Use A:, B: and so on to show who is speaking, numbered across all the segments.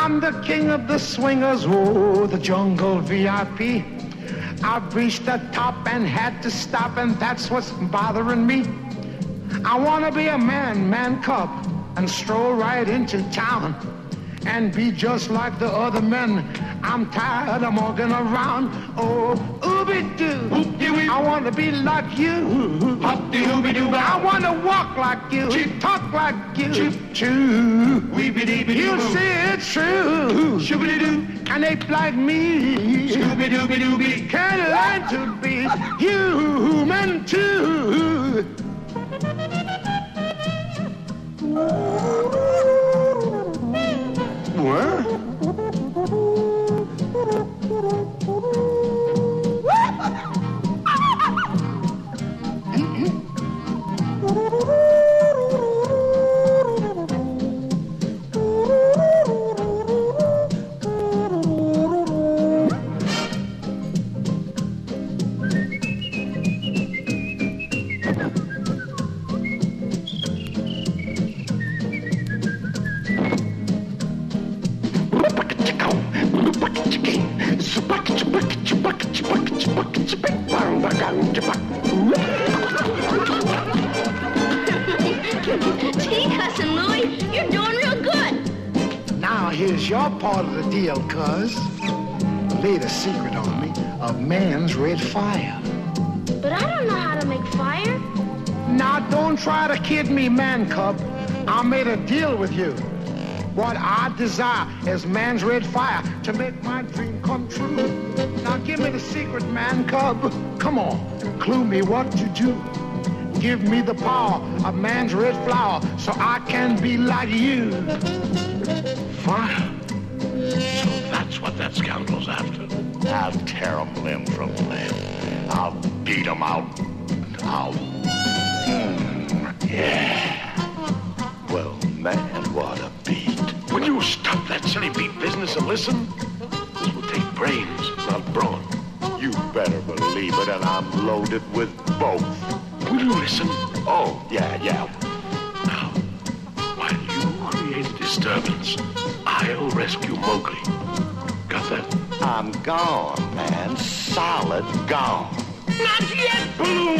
A: I'm the king of the swingers, oh, the jungle VIP. I've reached the top and had to stop, and that's what's bothering me. I want to be a man cub, and stroll right into town and be just like the other men. I'm tired of walking around. Oh, ooby-doo. I want to be like you. I want to walk like you. Talk like you. You'll see it's true. And ape like me can learn to be human too. What?
B: Gee, Cousin Louie, you're doing real good.
A: Now here's your part of the deal, cuz. Laid a secret on me of man's red fire.
B: But I don't know how to make fire.
A: Now don't try to kid me, man cub. I made a deal with you. What I desire is man's red fire to make my dream come true. Now give me the secret, man cub. Come on, clue me what to do. Give me the power of man's red flower so I can be like you.
C: Fire? So that's what that scoundrel's after. I'll tear him limb from limb. I'll beat him out. Yeah. Well, man, what a beat. Will you stop that silly beat business and listen? This will take brains, not brawn. You better believe it, and I'm loaded with both. Will you listen? Oh, yeah. Now, while you create a disturbance, I'll rescue Mowgli. Got that? I'm gone, man. Solid gone. Not yet, Baloo!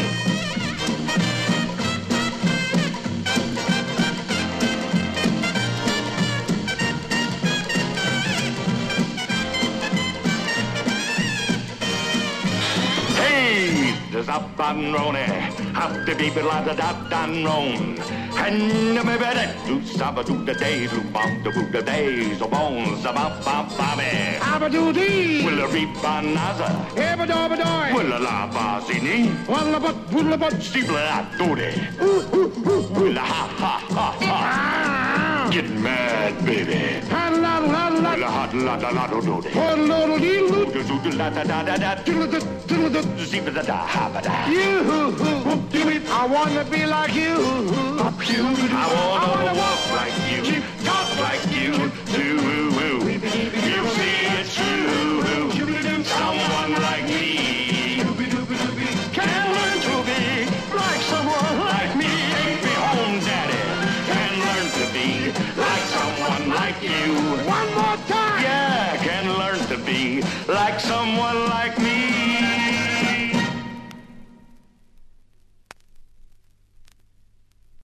C: There's up and rone, up the beep la da da dan roan. And me better do saba do the day, do bump the boot the days, the bones about babby.
A: Abadoo dee.
C: Will a reap banaza?
A: Ebadobadoi.
C: Will a la bazini?
A: Wallabut.
C: Steeple at doody. Will a ha. Get mad, baby. Will a hot la da la do doody. Do la da da da da. Steeple da da ha ba da.
A: I want to be like you.
C: I wanna walk like you, talk like you, do. You see it's true. Someone like me can learn to be like someone like me. Take me home, Daddy. Can learn to be like someone like you.
A: One more time.
C: Yeah, can learn to be like someone like